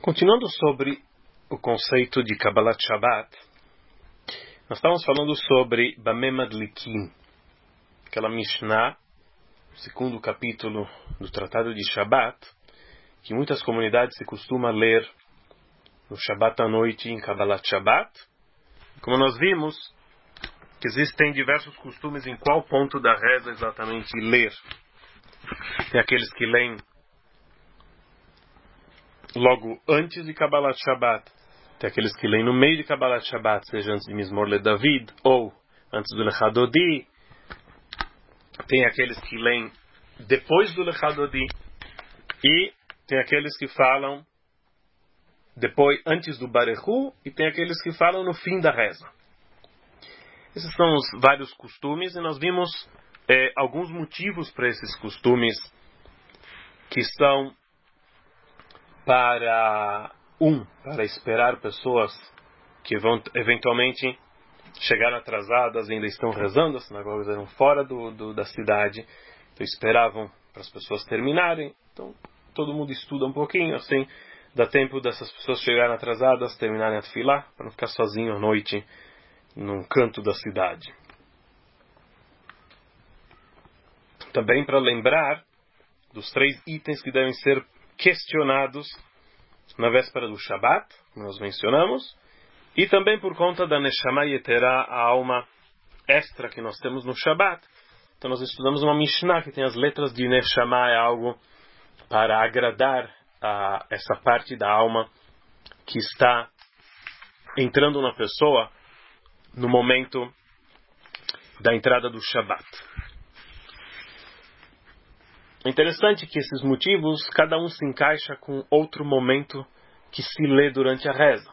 Continuando sobre o conceito de Kabbalat Shabbat, nós estávamos falando sobre Bameh Madlikin, aquela Mishnah, segundo capítulo do Tratado de Shabbat, que muitas comunidades se costuma ler no Shabbat à noite em Kabbalat Shabbat. Como nós vimos, que existem diversos costumes em qual ponto da reza exatamente ler. Tem aqueles que leem logo antes de Kabbalat Shabbat, tem aqueles que leem no meio de Kabbalat Shabbat, seja antes de Mizmor LeDavid ou antes do Lechadodi, tem aqueles que leem depois do Lechadodi e tem aqueles que falam depois, antes do Barechu, e tem aqueles que falam no fim da reza. Esses são os vários costumes, e nós vimos alguns motivos para esses costumes, que são para esperar pessoas que vão eventualmente chegar atrasadas e ainda estão rezando, as sinagogas eram fora da cidade, então esperavam para as pessoas terminarem, então todo mundo estuda um pouquinho, assim dá tempo dessas pessoas chegarem atrasadas, terminarem a tefilá, para não ficar sozinho à noite num canto da cidade. Também para lembrar dos 3 itens que devem ser questionados na véspera do Shabat, como nós mencionamos, e também por conta da Neshama Yeterá, a alma extra que nós temos no Shabat. Então nós estudamos uma Mishnah que tem as letras de Neshama, é algo para agradar a essa parte da alma que está entrando na pessoa no momento da entrada do Shabat. É interessante que esses motivos, cada um se encaixa com outro momento que se lê durante a reza.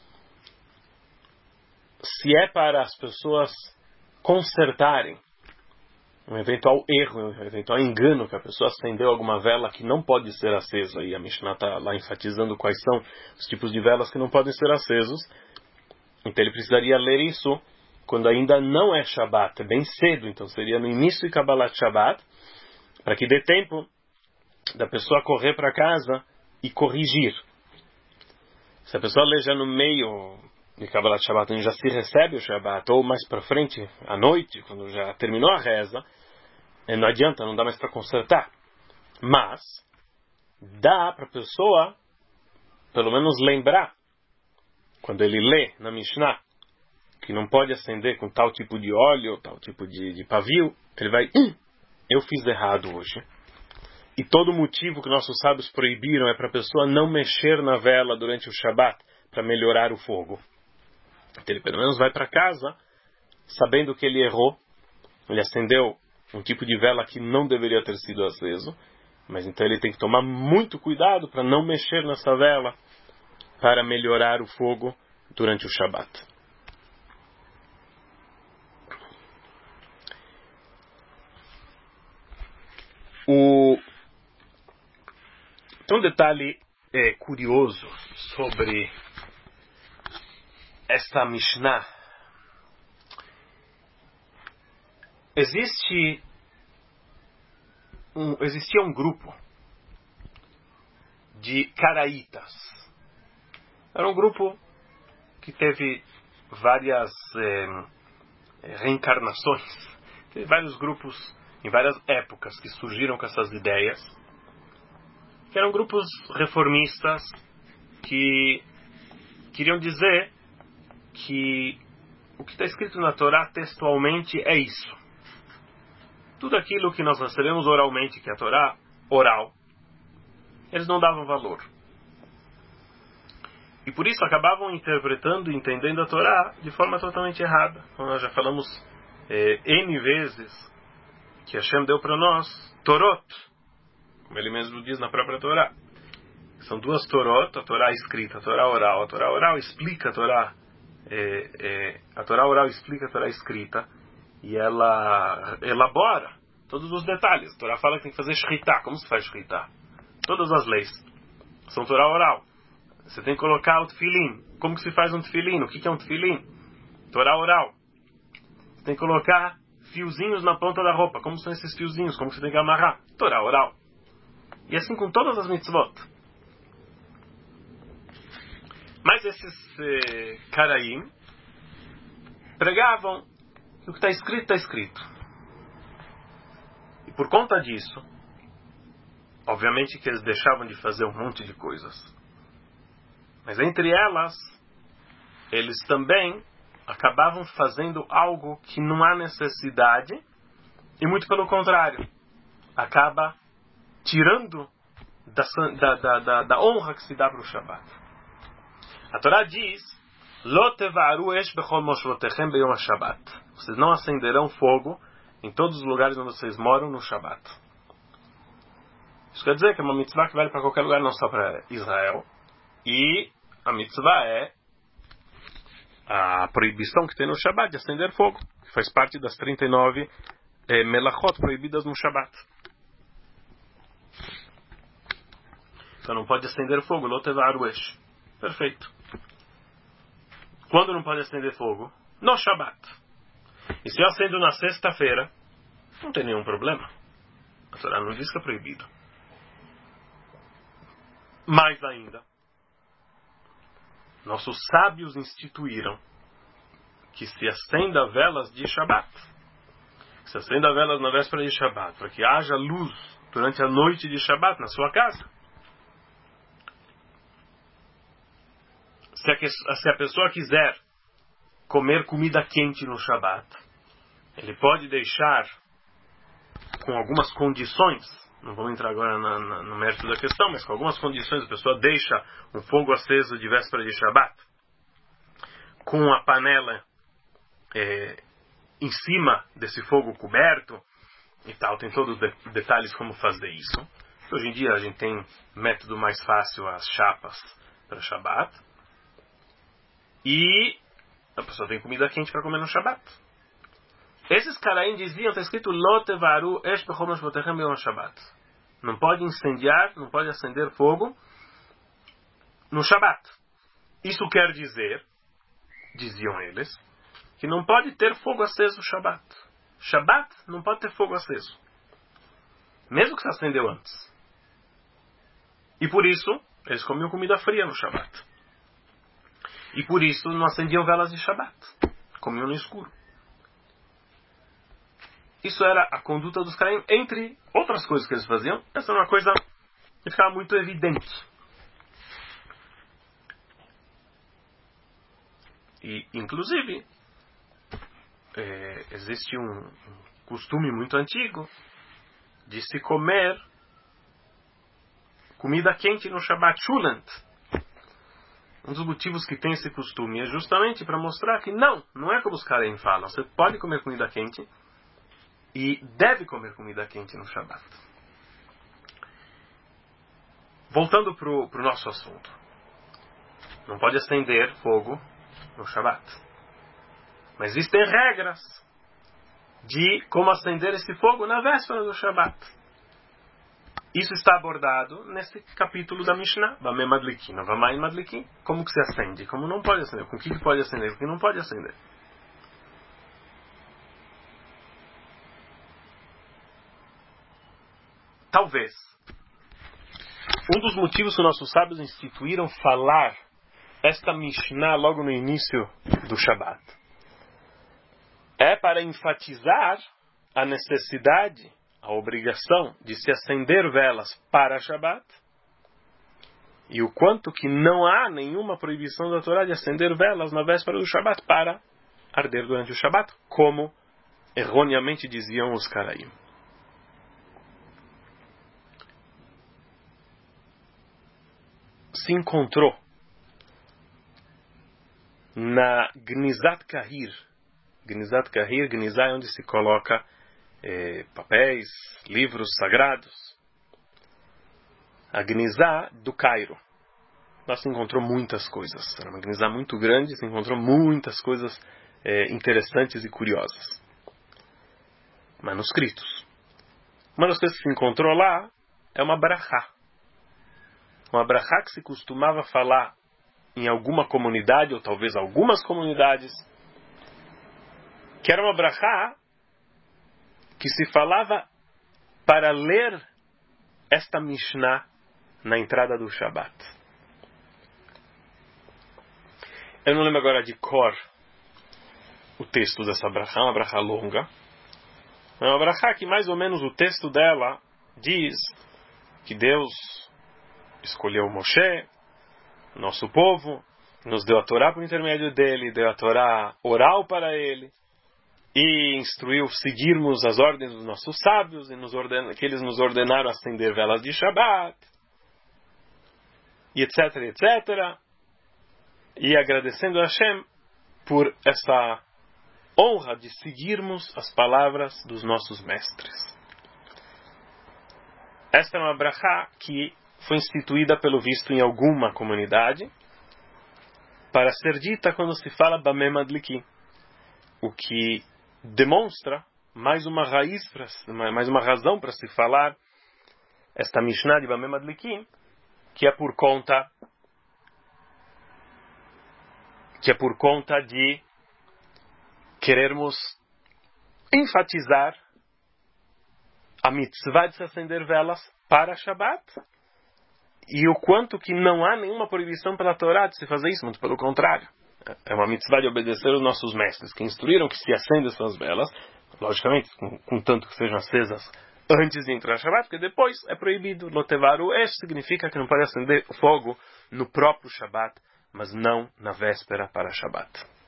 Se é para as pessoas consertarem um eventual erro, um eventual engano, que a pessoa acendeu alguma vela que não pode ser acesa, e a Mishnah está lá enfatizando quais são os tipos de velas que não podem ser acesos, então ele precisaria ler isso quando ainda não é Shabat, é bem cedo, então seria no início de Kabbalat Shabbat, para que dê tempo da pessoa correr para casa e corrigir. Se a pessoa lê já no meio de Kabbalat Shabbat, onde já se recebe o Shabbat, ou mais para frente, à noite, quando já terminou a reza, não adianta, não dá mais para consertar. Mas dá para a pessoa, pelo menos lembrar, quando ele lê na Mishnah, que não pode acender com tal tipo de óleo, tal tipo de pavio, ele vai... eu fiz errado hoje. E todo motivo que nossos sábios proibiram é para a pessoa não mexer na vela durante o Shabat, para melhorar o fogo. Então ele pelo menos vai para casa, sabendo que ele errou, ele acendeu um tipo de vela que não deveria ter sido aceso, mas então ele tem que tomar muito cuidado para não mexer nessa vela, para melhorar o fogo durante o Shabat. Então um detalhe curioso sobre esta Mishnah. Existia um grupo de caraítas. Era um grupo que teve várias reencarnações. Teve vários grupos em várias épocas que surgiram com essas ideias, que eram grupos reformistas que queriam dizer que o que está escrito na Torá textualmente é isso. Tudo aquilo que nós recebemos oralmente, que é a Torá oral, eles não davam valor. E por isso acabavam interpretando e entendendo a Torá de forma totalmente errada. Como nós já falamos N vezes, que Hashem deu para nós Torot, como ele mesmo diz na própria Torá. São 2 Torot, a Torá escrita, a Torá oral. A Torá oral explica a Torá, a Torá oral explica a Torá escrita, e ela elabora todos os detalhes. A Torá fala que tem que fazer shritá. Como se faz shritá? Todas as leis são Torá oral. Você tem que colocar o tefilim. Como que se faz um tefilim? O que é um tefilim? Torá oral. Você tem que colocar fiozinhos na ponta da roupa. Como são esses fiozinhos? Como você tem que amarrar? Torá oral. E assim com todas as mitzvot. Mas esses Karaim pregavam que o que está escrito, está escrito. E por conta disso, obviamente que eles deixavam de fazer um monte de coisas. Mas entre elas, eles também acabavam fazendo algo que não há necessidade, e muito pelo contrário, acaba tirando da honra que se dá para o Shabat. A Torá diz: Lo tevaru esh bechol moshrotechem beyom ha-Shabat. Vocês não acenderão fogo em todos os lugares onde vocês moram no Shabat. Isso quer dizer que é uma mitzvah que vale para qualquer lugar, não só para Israel. E a mitzvah é a proibição que tem no Shabat de acender fogo, que faz parte das 39 melachot proibidas no Shabat. Então não pode acender fogo, lo tevaru esh. Perfeito. Quando não pode acender fogo? No Shabat. E se eu acendo na sexta-feira, não tem nenhum problema. A Torá não diz que é proibido. Mais ainda, nossos sábios instituíram que se acenda velas de Shabat. Se acenda velas na véspera de Shabat, para que haja luz durante a noite de Shabat na sua casa. Se a pessoa quiser comer comida quente no Shabat, ele pode deixar com algumas condições. Não vamos entrar agora no mérito da questão, mas com algumas condições a pessoa deixa um fogo aceso de véspera de Shabat, com a panela em cima desse fogo coberto e tal. Tem todos os detalhes como fazer isso. Hoje em dia a gente tem método mais fácil, as chapas para Shabat. E a pessoa tem comida quente para comer no Shabat. Esses Karaim diziam, está escrito Lo tevaru esh bechol moshrotechem beyom ha-Shabat. Não pode incendiar, não pode acender fogo no Shabat. Isso quer dizer, diziam eles, que não pode ter fogo aceso no Shabat. Shabat não pode ter fogo aceso, mesmo que se acendeu antes. E por isso, eles comiam comida fria no Shabat. E por isso não acendiam velas de Shabat. Comiam no escuro. Isso era a conduta dos Karaim, entre outras coisas que eles faziam. Essa é uma coisa que ficava muito evidente. E, inclusive, existe um costume muito antigo de se comer comida quente no Shabat, Shulent. Um dos motivos que tem esse costume é justamente para mostrar que não é como os Karaim falam. Você pode comer comida quente e deve comer comida quente no Shabat. Voltando para o nosso assunto. Não pode acender fogo no Shabat. Mas existem regras de como acender esse fogo na véspera do Shabat. Isso está abordado nesse capítulo da Mishnah. Vamei madlikin, vamai madlikin. Como que se acende? Como não pode acender? Com o que pode acender? Com o que não pode acender? Talvez um dos motivos que nossos sábios instituíram falar esta Mishnah logo no início do Shabat é para enfatizar a necessidade, a obrigação de se acender velas para Shabat, e o quanto que não há nenhuma proibição da Torá de acender velas na véspera do Shabat para arder durante o Shabat, como erroneamente diziam os Karaim. Se encontrou na Gnizat Kahir. Gnizat Kahir, Gnizá é onde se coloca papéis, livros sagrados. A Gnizá do Cairo. Lá se encontrou muitas coisas. Era uma Gnizá muito grande, se encontrou muitas coisas interessantes e curiosas. Manuscritos. Uma das coisas que se encontrou lá é uma brachá. Uma brachá que se costumava falar em alguma comunidade, ou talvez algumas comunidades, que era uma brachá que se falava para ler esta Mishnah na entrada do Shabat. Eu não lembro agora de cor o texto dessa brachá, uma brachá longa. É uma brachá que mais ou menos o texto dela diz que Deus escolheu Moshe, nosso povo, nos deu a Torá por intermédio dele, deu a Torá oral para ele, e instruiu seguirmos as ordens dos nossos sábios, e que eles nos ordenaram acender velas de Shabbat, e etc, etc. E agradecendo a Hashem por essa honra de seguirmos as palavras dos nossos mestres. Esta é uma brachá que foi instituída pelo visto em alguma comunidade para ser dita quando se fala Bameh Madlikin, o que demonstra mais uma razão para se falar esta Mishnah de Bameh Madlikin, que é por conta de querermos enfatizar a mitzvah de se acender velas para Shabbat e o quanto que não há nenhuma proibição pela Torá de se fazer isso, muito pelo contrário. É uma mitzvah de obedecer os nossos mestres, que instruíram que se acendam essas velas, logicamente, com tanto que sejam acesas antes de entrar Shabbat, porque depois é proibido. Lotevaru esh significa que não pode acender fogo no próprio Shabbat, mas não na véspera para Shabbat.